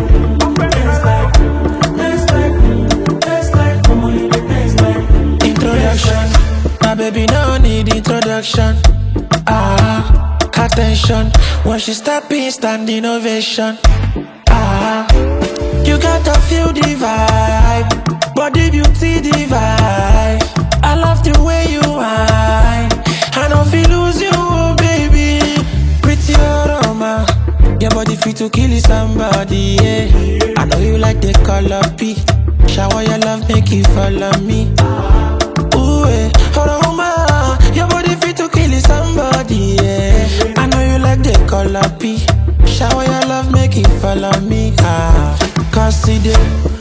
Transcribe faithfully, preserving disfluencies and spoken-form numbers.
Taste like, taste like, taste like, come on, you dey taste like. Introduction, my baby no need introduction. Ah, attention, when she step in, stand innovation. Ah, you gotta feel the vibe, body beauty divine. I love the way you whine, I don't feel lose you, baby. Pretty aroma, your body fit to kill somebody, yeah. I know you like the color P, shower your love, make you follow me. Ooh, eh, aroma, your body fit to kill somebody, yeah. I know you like the color P, shower your love, make you follow me. Ah, cause today